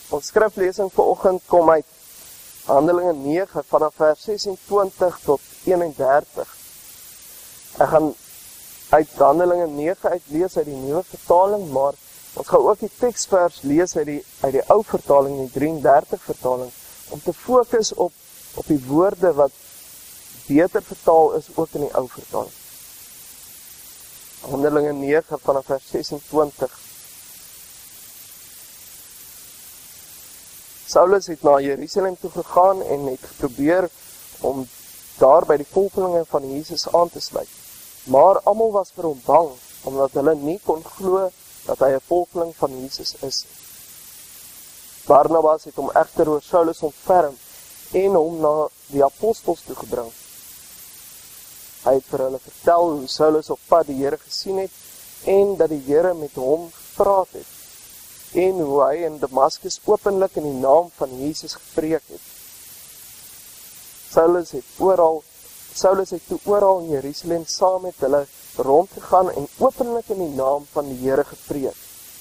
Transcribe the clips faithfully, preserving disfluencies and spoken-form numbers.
Ons skriflesing vanoggend kom uit Handelinge nege vanaf vers sesentwintig tot eenendertig. Ek gaan uit Handelinge nege uitlees uit die nuwe vertaling, maar ons gaan ook die teksvers lees uit die, uit die ou vertaling, die drieëndertig vertaling, om te fokus op, op die woorde wat beter vertaal is ook in die ou vertaling. Handelinge nege vanaf vers sesentwintig. Saulus het na Jerusalem toe gegaan en het geprobeer om daar by die volgelinge van Jesus aan te sluit. Maar almal was vir hom bang, omdat hulle nie kon glo dat hy 'n volgeling van Jesus is. Barnabas het hom egter oor Saulus ontferm en hom na die apostels toe gebring. Hy het vir hulle vertel hoe Saulus op pad die Here gesien het en dat die Here met hom gepraat het en hoe hy in Damaskus openlik in die naam van Jesus gepreek het. Saulus het oral Saulus het toe oral in Jerusalem saam met hulle rondgegaan en openlik in die naam van die Here gepreek.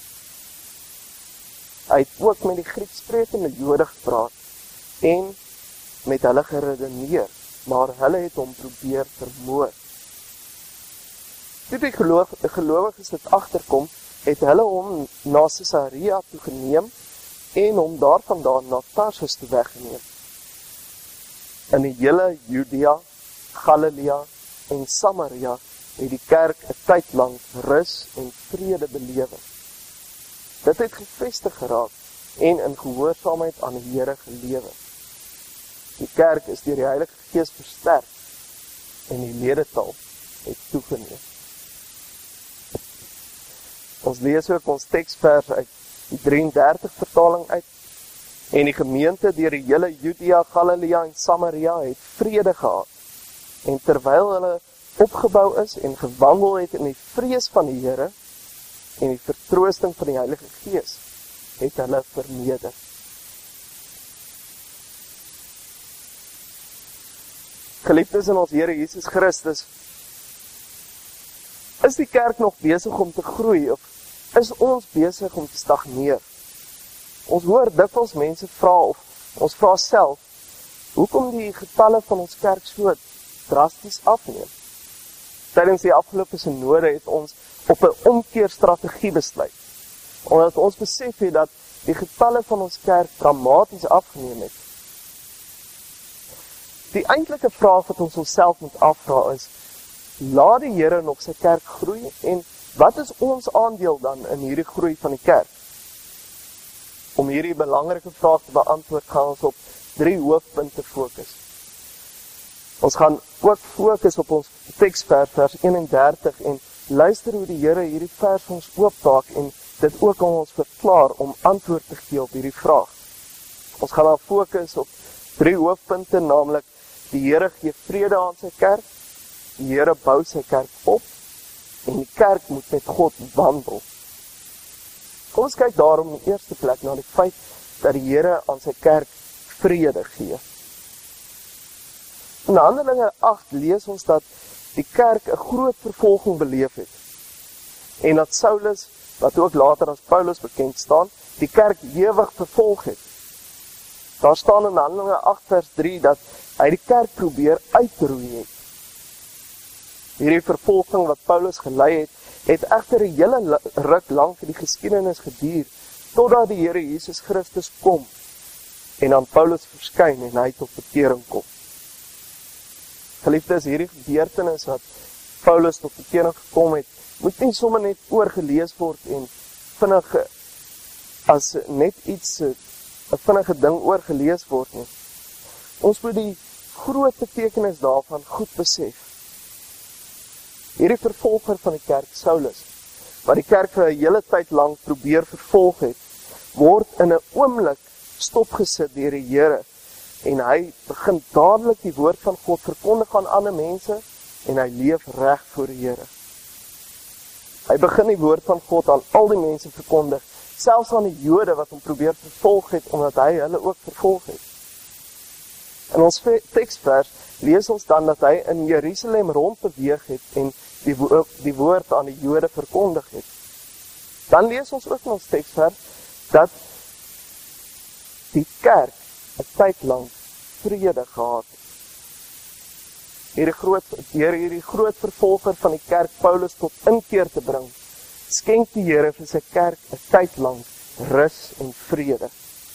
Hy het ook met die Grieksprekende Jode gepraat en met hulle geredeneer, maar hulle het hom probeer vermoor. Toe die gelowiges dit agterkom, het hulle hom na Caesarea toe geneem en hom daarvandaan na Tarsus toe weggeneem. In die hele Judea, Galilea en Samaria het die kerk 'n tyd lank rus en vrede belewe. Dit het gevestig geraak en in gehoorsaamheid aan die Here gelewe. Die kerk is deur die Heilige Gees versterk en die ledetal het toegeneem. Ons lees ook ons teksvers uit die drieëndertig vertaling uit. En die gemeente deur die hele Judea, Galilea en Samaria het vrede gehad. En terwyl hulle opgebou is en gewandel het in die vrees van die Here en die vertroosting van die Heilige Gees, het hulle vermeerder. Geliefdes in ons Here Jesus Christus, is die kerk nog besig om te groei of is ons besig om te stagneer? Ons hoor dikwels mense vra of ons vra self, hoekom die getalle van ons kerk so drasties afneem? Tydens die afgelope synode het ons op 'n omkeerstrategie besluit, omdat ons besef het dat die getalle van ons kerk dramaties afgeneem het. Die eintlike vraag wat ons onsself moet afvra is, laat die Here nog sy kerk groei en wat is ons aandeel dan in hierdie groei van die kerk? Om hierdie belangrike vraag te beantwoord, gaan ons op drie hoofpunte fokus. Ons gaan ook fokus op ons teksvers, vers eenendertig, en luister hoe die Here hierdie vers ons oopmaak en dit ook aan ons verklaar om antwoord te gee op hierdie vraag. Ons gaan dan fokus op drie hoofpunte, naamlik die Here gee vrede aan sy kerk, die Here bou sy kerk op, en die kerk moet met God wandel. Kom ons kyk daarom in die eerste plek na die feit dat die Here aan sy kerk vrede gee. In Handelinge agt lees ons dat die kerk 'n groot vervolging beleef het. En dat Saulus, wat ook later as Paulus bekend staan, die kerk ewig vervolg het. Daar staan in Handelinge agt vers drie dat hy die kerk probeer uitroei het. Hierdie vervolging wat Paulus gelei het, het egter 'n hele ruk lank in die geskiedenis geduur, totdat die Here Jesus Christus kom, en aan Paulus verskyn en hy tot bekering kom. Geliefdes, hierdie gebeurtenis wat Paulus tot bekering gekom het, moet nie sommer net oorgelees word en vinnig as net iets, 'n vinnige ding oorgelees word nie. Ons moet die groot betekenis daarvan goed besef. Hierdie vervolger van die kerk, Saulus, wat die kerk vir 'n hele tyd lank probeer vervolg het, word in 'n oomblik stopgesit deur die Here en hy begin dadelik die woord van God verkondig aan ander mense en hy leef reg voor die Here. Hy begin die woord van God aan al die mense verkondig, selfs aan die Jode wat hom probeer vervolg het, omdat hy hulle ook vervolg het. In ons teksvers lees ons dan dat hy in Jerusalem rondbeweeg het en die, wo die woord aan die Jode verkondig het. Dan lees ons ook in ons teksvers dat die kerk 'n tyd lank vrede gehad het. Hierdie groot, deur hierdie groot vervolger van die kerk Paulus tot inkeer te bring, skenk die Here vir sy kerk 'n tyd lank rus en vrede.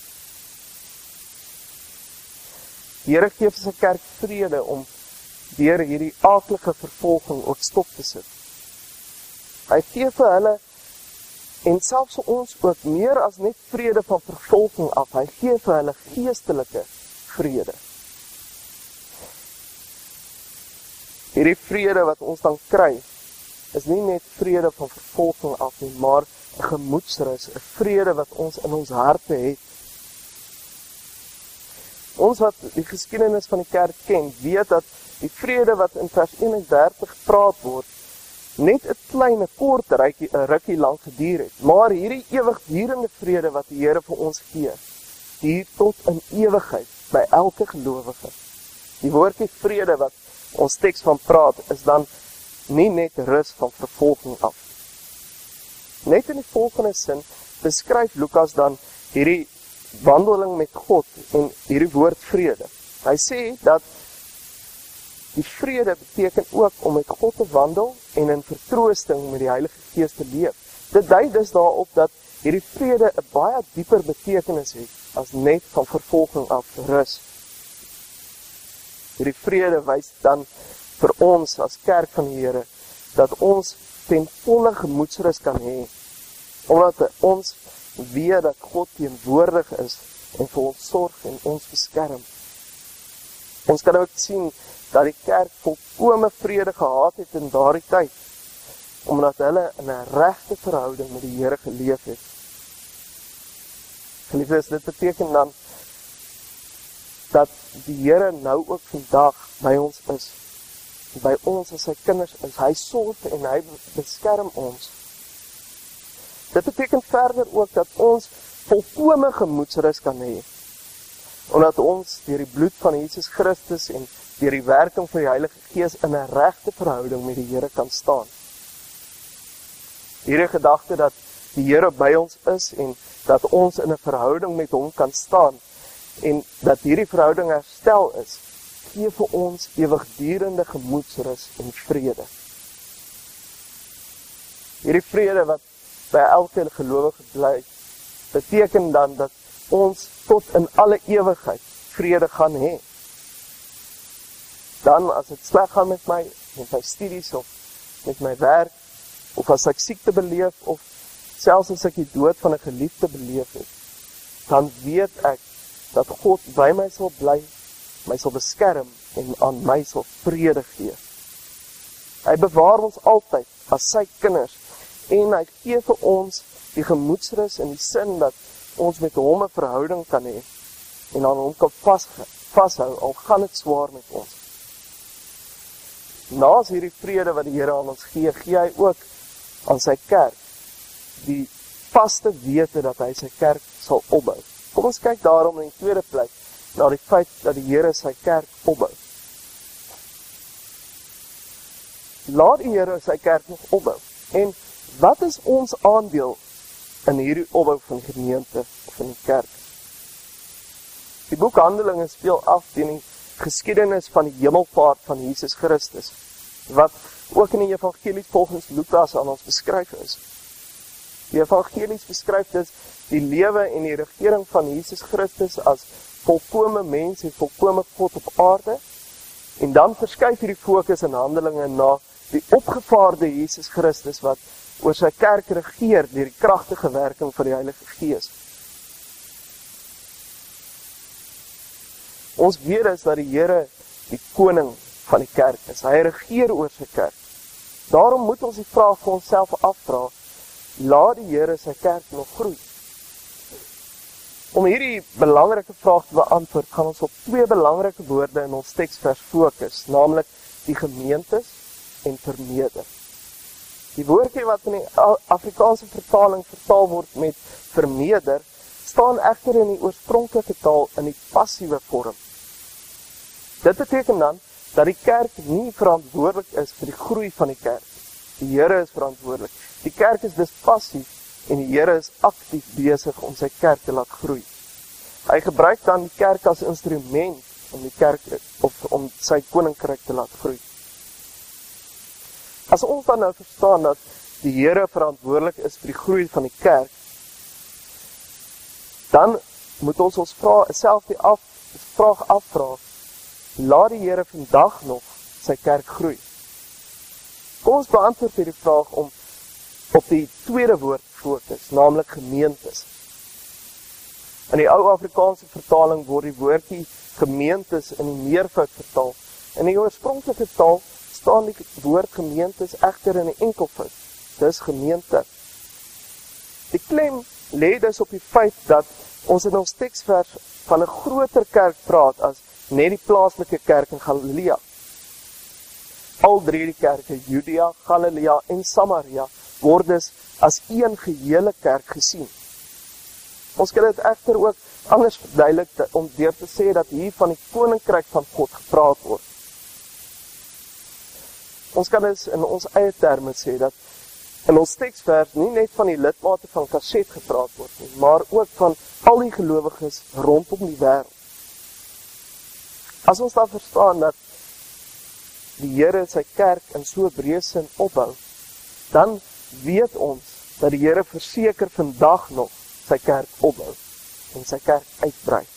Die Here gee vir sy kerk vrede om deur hierdie aaklige vervolging ook stop te sit. Hy gee vir hulle, en selfs vir ons ook, meer as net vrede van vervolging af, hy gee vir hulle geestelike vrede. Hierdie vrede wat ons dan kry, is nie net vrede van vervolging af nie, maar 'n gemoedsrus, 'n vrede wat ons in ons harte het. Ons wat die geskiedenis van die kerk ken, weet dat die vrede wat in vers eenendertig gepraat word, net 'n klein, kort rukkie, 'n rukkie lank geduur het. Maar hierdie ewigdurende vrede wat die Here vir ons gee, duur tot in ewigheid by elke gelowige. Die woordjie vrede wat ons teks van praat, is dan nie net rus van vervolging af. Net in die volgende sin beskryf Lukas dan hierdie wandeling met God en hierdie woord vrede. Hy sê dat die vrede beteken ook om met God te wandel en in vertroosting met die Heilige Gees te leef. Dit dui dus daarop dat hierdie vrede 'n baie dieper betekenis het as net van vervolging af rus. Hierdie vrede wys dan vir ons as kerk van die Here dat ons ten volle gemoedsrus kan hê, omdat ons weet dat God teenwoordig is en vir ons sorg en ons beskerm. Ons kan ook sien dat die kerk volkome vrede gehad het in daardie tyd, omdat hulle in 'n regte verhouding met die Here geleef het. Geliefdes, dit beteken dan dat die Here nou ook vandag by ons is, by ons as sy kinders is. Hy sorg en hy beskerm ons. Dit beteken verder ook dat ons volkome gemoedsrus kan hê, omdat ons deur die bloed van Jesus Christus en deur die werking van die Heilige Gees in 'n regte verhouding met die Here kan staan. Hierdie gedagte dat die Here by ons is en dat ons in 'n verhouding met hom kan staan en dat hierdie verhouding herstel is, gee vir ons ewigdurende gemoedsrus en vrede. Hierdie vrede wat by elke gelowige bly, beteken dan dat ons tot in alle ewigheid vrede gaan hê. Dan as dit sleg gaan met my, met my studies of met my werk, of as ek siekte beleef, of selfs as ek die dood van 'n geliefde beleef het, dan weet ek dat God by my sal bly, my sal beskerm en aan my sal vrede gee. Hy bewaar ons altyd as sy kinders en hy gee vir ons die gemoedsrus in die sin dat ons met hom 'n verhouding kan hê en aan hom kan vas, vashou, al gaan dit swaar met ons. Naas hierdie vrede wat die Here aan ons gee, gee hy ook aan sy kerk die vaste wete dat hy sy kerk sal opbou. Kom ons kyk daarom in die tweede plek na die feit dat die Here sy kerk opbou. Laat die Here sy kerk nog opbou. En wat is ons aandeel in hierdie opbou van die gemeente of in die kerk? Die boek Handelinge speel af teen die geskiedenis van die hemelvaart van Jesus Christus, wat ook in die evangelies volgens Lukas aan ons beskryf is. Die evangelies beskryf dus die lewe en die regering van Jesus Christus as volkome mens en volkome God op aarde, en dan verskuif hierdie fokus in Handelinge na die opgevaarde Jesus Christus wat oor sy kerk regeer deur die kragtige werking van die Heilige Gees. Ons weet is dat die Here die koning van die kerk is. Hy regeer oor sy kerk. Daarom moet ons die vraag vir onsself afvra, laat die Here sy kerk nog groei? Om hierdie belangrike vraag te beantwoord, gaan ons op twee belangrike woorde in ons teksvers fokus, naamlik die gemeentes en vermeerder. Die woordjie wat in die Afrikaanse vertaling vertaal word met vermeerder, staan egter in die oorspronklike taal in die passiewe vorm. Dit beteken dan dat die kerk nie verantwoordelik is vir die groei van die kerk. Die Here is verantwoordelik. Die kerk is dus passief en die Here is aktief besig om sy kerk te laat groei. Hy gebruik dan die kerk as instrument om die kerk of om sy koninkryk te laat groei. As ons dan nou verstaan dat die Here verantwoordelik is vir die groei van die kerk, dan moet ons ons vraag, self die af, vraag afvraag, laat die Here vandag nog sy kerk groei? Kom ons beantwoord hierdie vraag om op die tweede woord fokus, naamlik gemeentes. In die ou Afrikaanse vertaling word die woordjie gemeentes in die meervoud vertaal. In die oorspronklike taal staan die woord gemeentes egter in die enkelvoud. Dis gemeente. Die klem lê dus op die feit dat ons in ons teksvers van 'n groter kerk praat as net die plaaslike kerk in Galilea. Al drie die kerke, Judea, Galilea en Samaria, word dus as een gehele kerk gesien. Ons kan dit egter ook anders verduidelik om deur te sê dat hier van die koninkryk van God gepraat word. Ons kan dus in ons eie terme sê dat in ons teksvers nie net van die lidmate van Kaset gepraat word nie, maar ook van al die gelowiges rondom die wêreld. As ons dan verstaan dat die Here sy kerk in so breë sin opbou, dan weet ons dat die Here verseker vandag nog sy kerk opbou en sy kerk uitbrei.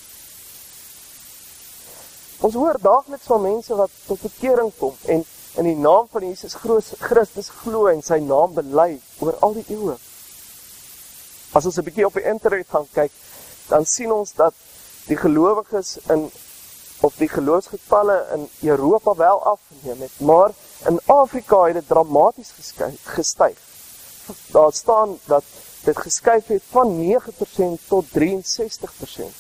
Ons hoor daagliks van mense wat tot bekering kom en in die naam van Jesus Christus glo en sy naam bely oor al die eeue. As ons 'n bietjie op die internet gaan kyk, dan sien ons dat die gelowiges in of die geloofsgetalle in Europa wel afgeneem het, maar in Afrika het dit dramaties gestyg. Daar staan dat dit geskuif het van nege persent tot drie en sestig persent.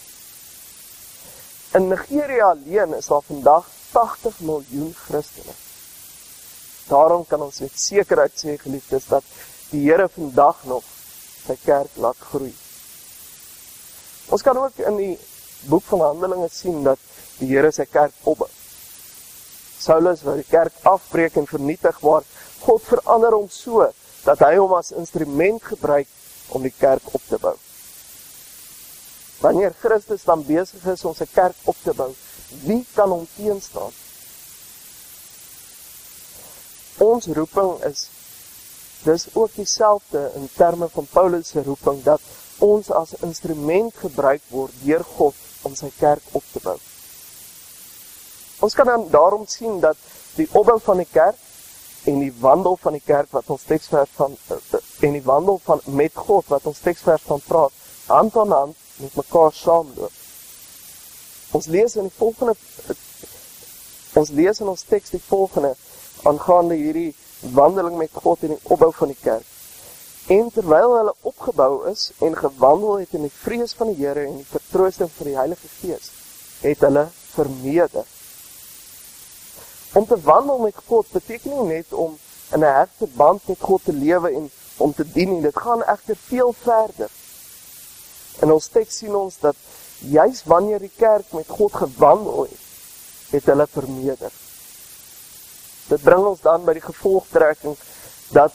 In Nigeria alleen is daar vandag tagtig miljoen Christene. Daarom kan ons met sekerheid sê, geliefdes, dat die Here vandag nog sy kerk laat groei. Ons kan ook in die boek van Handelinge sien dat die Here sy kerk opbou. Saulus wou die kerk afbreek en vernietig, maar God verander hom so, dat hy hom as instrument gebruik om die kerk op te bou. Wanneer Christus dan besig is om sy kerk op te bou, wie kan hom teenstaan? Ons roeping is dis ook dieselfde in terme van Paulus se roeping, dat ons as instrument gebruik word deur God om sy kerk op te bou. Ons kan dan daarom sien dat die opbou van die kerk en die wandel van die kerk wat ons teksvers van en die wandel van met God wat ons teksvers van praat, hand aan hand met mekaar saamloop. Ons lees in die volgende ons lees in ons teks die volgende aangaande hierdie wandeling met God en die opbou van die kerk. En terwyl hulle opgebou is en gewandel het in die vrees van die Here en die vertroosting van die Heilige Gees, het hulle vermeerder. Om te wandel met God beteken nie net om in 'n hegte band met God te lewe en om te dien nie. Dit gaan egter veel verder. In ons teks sien ons dat juis wanneer die kerk met God gewandel het, het hulle vermeerder. Dit bring ons dan by die gevolgtrekking dat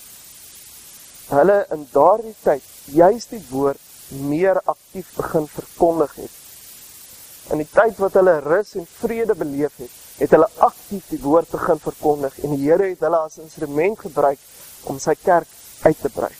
hulle in daardie tyd juis die woord meer aktief begin verkondig het. In die tyd wat hulle rus en vrede beleef het, het hulle aktief die woord begin verkondig en die Here het hulle as instrument gebruik om sy kerk uit te brei.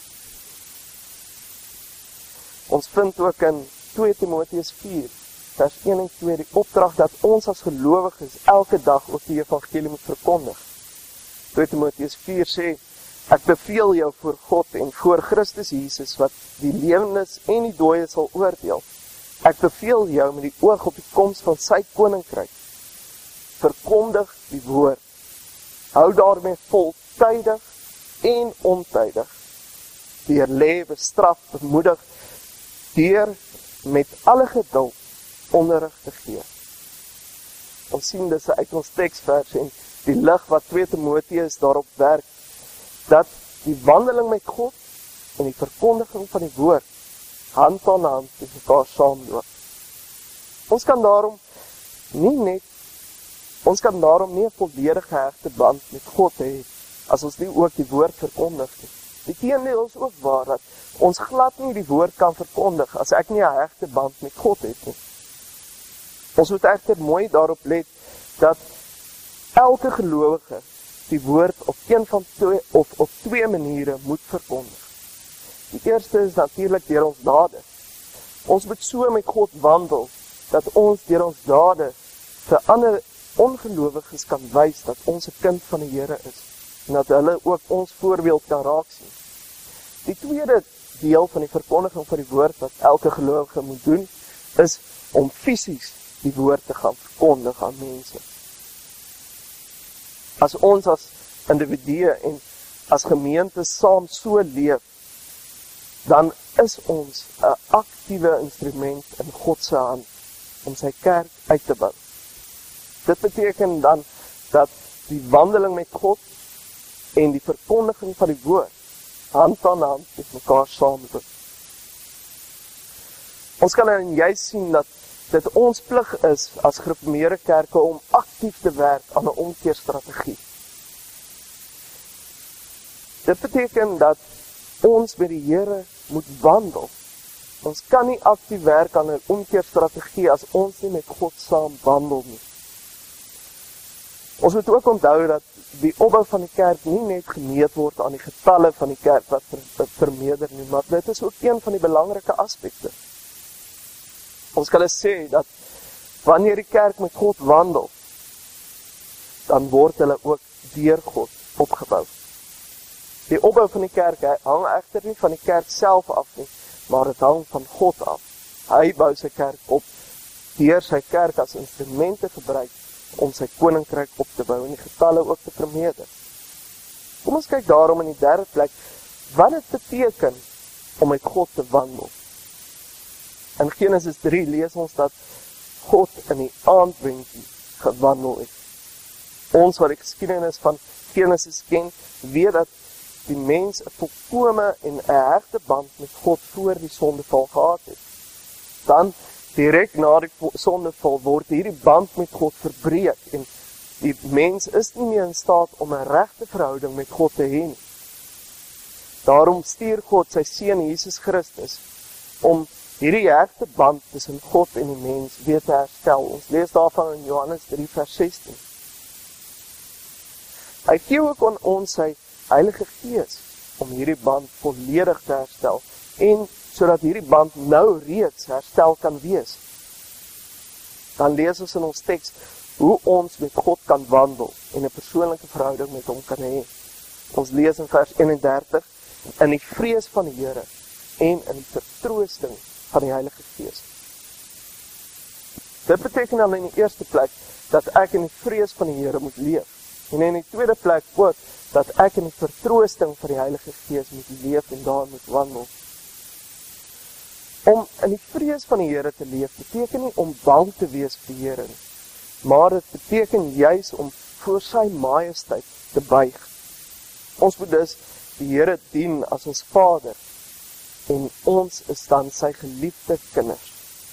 Ons vind ook in twee Timoteus vier, vers een en twee, die opdrag dat ons as gelowiges elke dag ook die evangelie moet verkondig. twee Timoteus vier sê, ek beveel jou voor God en voor Christus Jesus, wat die lewendes en die dooies sal oordeel. Ek beveel jou met die oog op die koms van sy koninkryk. Verkondig die woord. Hou daarmee vol, tydig en ontydig. Deurlê, bestraf, bemoedig, deur met alle geduld onderrig te gee. Ons sien dis uit ons teksvers en die lig wat twee Timoteus daarop werk, dat die wandeling met God en die verkondiging van die woord hand aan hand met mekaar saamloop. Ons kan daarom nie net, ons kan daarom nie 'n volledige hegte band met God hê, as ons nie ook die woord verkondig nie. Die teendeel is ook waar, dat ons glad nie die woord kan verkondig, as ek nie 'n hegte band met God het nie. Ons moet egter mooi daarop let, dat elke gelowige die woord op een van twee, of op twee maniere moet verkondig. Die eerste is natuurlik deur ons dade. Ons moet so met God wandel, dat ons deur ons dade vir ander ongelowiges kan wys dat ons 'n kind van die Here is, en dat hulle ook ons voorbeeld kan raak sien. Die tweede deel van die verkondiging van die woord wat elke gelowige moet doen, is om fisies die woord te gaan verkondig aan mense. As ons as individue en as gemeente saam so leef, dan is ons 'n aktiewe instrument in God se hand om sy kerk uit te bou. Dit beteken dan dat die wandeling met God en die verkondiging van die woord hand aan hand met mekaar saamloop. Ons kan dan juist sien dat dit ons plig is as gereformeerde kerke om aktief te werk aan 'n omkeerstrategie. Dit beteken dat ons met die Here moet wandel. Ons kan nie aktief werk aan 'n omkeerstrategie as ons nie met God saam wandel nie. Ons moet ook onthou dat die opbou van die kerk nie net gemeet word aan die getalle van die kerk wat ver, vermeerder nie, maar dit is ook een van die belangrike aspekte. Ons kan sê dat wanneer die kerk met God wandel, dan word hulle ook deur God opgebou. Die opbou van die kerk hang egter nie van die kerk self af nie, maar dit hang van God af. Hy bou sy kerk op, deur sy kerk as instrument te gebruik om sy koninkryk op te bou en die getalle ook te vermeerder. Kom ons kyk daarom in die derde plek, wat dit beteken om met God te wandel. In Genesis drie lees ons dat God in die aandwenkie gewandel het. Ons wat die geskiedenis van Genesis ken, weet dat die mens 'n volkome en 'n hegte band met God voor die sondeval gehad het. Dan, direk na die sondeval, word hierdie band met God verbreek en die mens is nie meer in staat om 'n regte verhouding met God te hê nie. Daarom stuur God sy seun Jesus Christus om hierdie hegte band tussen God en die mens weer te herstel. Ons lees daarvan in Johannes drie vers sestien. Hy gee ook aan ons sy Heilige Gees om hierdie band volledig te herstel en sodat hierdie band nou reeds herstel kan wees. Dan lees ons in ons teks hoe ons met God kan wandel en 'n persoonlike verhouding met hom kan hê. Ons lees in vers eenendertig, in die vrees van die Here en in die vertroosting van die Heilige Gees. Dit beteken dan in die eerste plek dat ek in die vrees van die Here moet leef. En in die tweede plek ook dat ek in die vertroosting van die Heilige Gees moet leef en daar moet wandel. Om in die vrees van die Here te leef beteken nie om bang te wees vir die Here nie, maar dit beteken juis om voor sy majesteit te buig. Ons moet dus die Here dien as ons Vader en ons is dan sy geliefde kinders.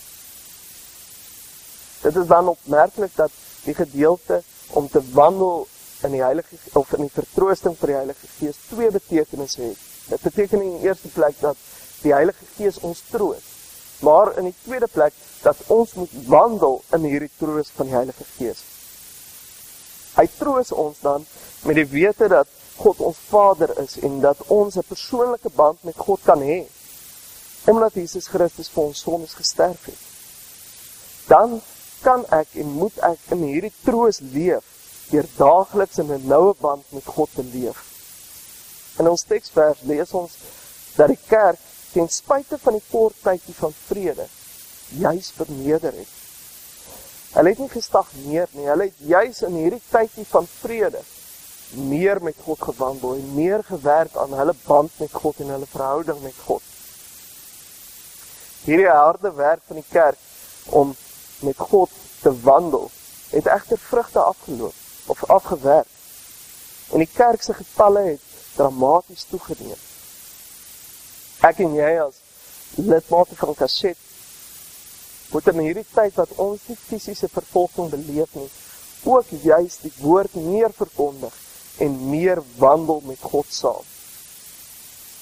Dit is dan opmerklik dat die gedeelte om te wandel in die Heilige of in die vertroosting vir die Heilige Gees twee betekenisse het. Dit beteken in die eerste plek dat die Heilige Gees ons troos, maar in die tweede plek dat ons moet wandel in hierdie troos van die Heilige Gees. Hy troos ons dan met die wete dat God ons Vader is en dat ons 'n persoonlike band met God kan hê, omdat Jesus Christus vir ons sondes gesterf het. Dan kan ek en moet ek in hierdie troos leef, deur daagliks in 'n noue band met God te leef. In ons teksvers lees ons dat die kerk ten spyte van die kort tydjie van vrede juis vermeerder het. Hulle het nie gestagneer nie, hulle het juis in hierdie tydjie van vrede meer met God gewandel en meer gewerk aan hulle band met God en hulle verhouding met God. Hierdie harde werk van die kerk om met God te wandel, het egter vrugte afgeloop of afgewerk. En die kerk se getalle het dramaties toegeneem. Ek en jy as lidmate van Kasset moet in hierdie tyd wat ons nie fisiese vervolging beleef nie, ook juis die woord meer verkondig en meer wandel met God saam.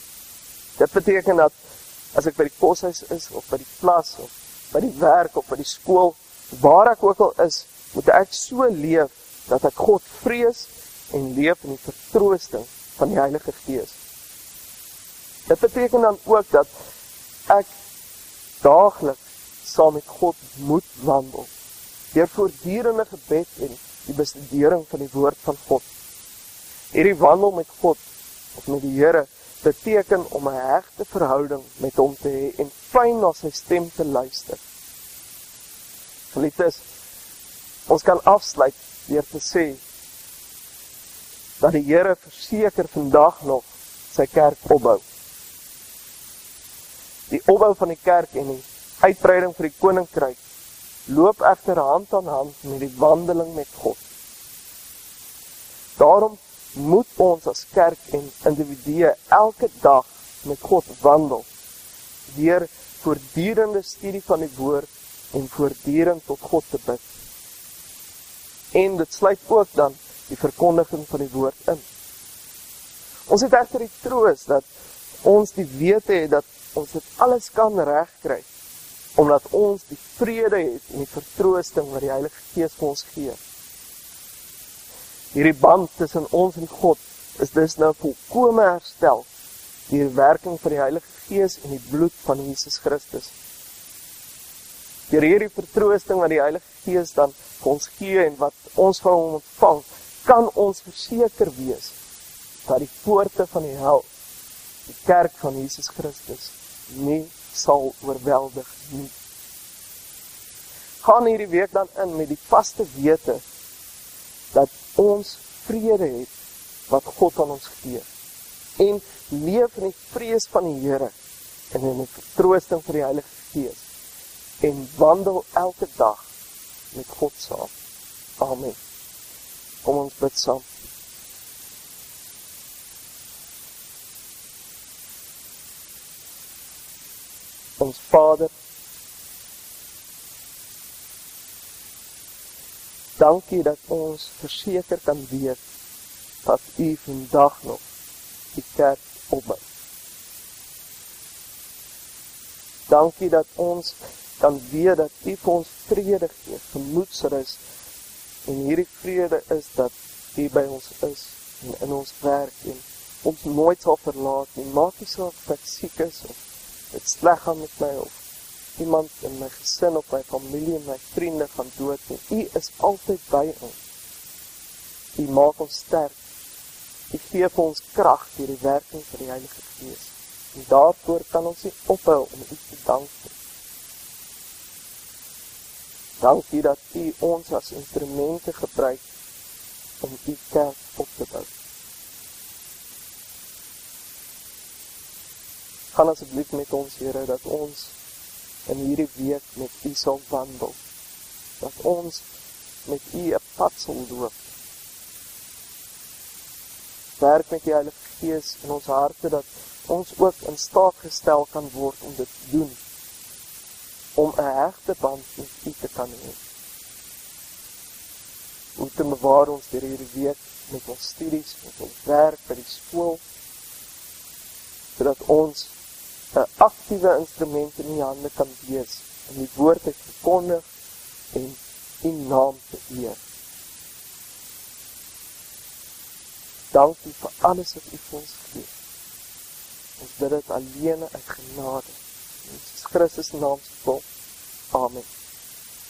Dit beteken dat as ek by die koshuis is, of by die klas, of by die werk, of by die skool, waar ek ook al is, moet ek so leef, dat ek God vrees, en leef in die vertroosting van die Heilige Gees. Dit beteken dan ook dat ek daagliks saam met God moet wandel, deur voortdurende gebed en die bestudering van die woord van God. Hierdie wandel met God, of met die Here, beteken om 'n hegte verhouding met hom te hê en fyn na sy stem te luister. Geliefdes, ons kan afsluit deur te sê dat die Here verseker vandag nog sy kerk opbou. Die opbou van die kerk en die uitbreiding vir die koninkryk loop egter hand aan hand met die wandeling met God. Daarom moet ons as kerk en individue elke dag met God wandel, deur voortdurende studie van die woord en voortdurend tot God te bid. En dit sluit ook dan die verkondiging van die woord in. Ons het egter die troos dat ons die wete het dat ons dit alles kan regkry, omdat ons die vrede het en die vertroosting wat die Heilige Gees vir ons gee. Hierdie band tussen ons en God is dus nou volkome herstel deur die werking van die Heilige Gees en die bloed van Jesus Christus. Deur hierdie vertroosting wat die Heilige Gees dan vir ons gee en wat ons van hom ontvang, kan ons verseker wees dat die poorte van die hel, die kerk van Jesus Christus, nie sal oorweldig nie. Gaan hierdie week dan in met die vaste wete dat ons vrede het wat God aan ons gee en leef in die vrees van die Here en in die vertroosting vir die Heilige Gees en wandel elke dag met God saam. Amen. Kom ons bid saam. Ons Vader, dankie dat ons verseker kan weet dat U vandag nog die kerk opbou. Dankie dat ons kan weet dat U vir ons vrede gee, gemoedsrus, en hierdie vrede is dat U by ons is en in ons werk en ons nooit sal verlaat nie. Maak nie saak of ek siek is of dit sleg gaan met my of iemand in my gesin of my familie en my vriende gaan dood nie. U is altyd by ons. U maak ons sterk. U gee vir ons krag deur die werking van die Heilige Gees. En daarvoor kan ons nie ophou om U te dank nie. Dankie dat U ons as instrumente gebruik om U kerk op te bou. Gaan asseblief met ons, Here, dat ons in hierdie week met U sal wandel. Dat ons met U 'n pad sal loop. Werk met die Heilige Gees in ons harte, dat ons ook in staat gestel kan word om dit te doen. Om 'n hegte band met U te kan hê. Om te bewaar ons deur hierdie week met ons studies, met ons werk by die skool, sodat ons 'n aktiewe instrument in U hande kan wees, om die woord te verkondig en U naam te eer. Dankie vir alles wat U vir ons gee. Ons bid dit alleen uit genade. In Jesus Christus naam se naam. Amen.